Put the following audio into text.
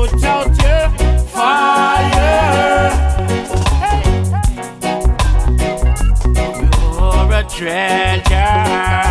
put out your fire. Hey. You're a treasure.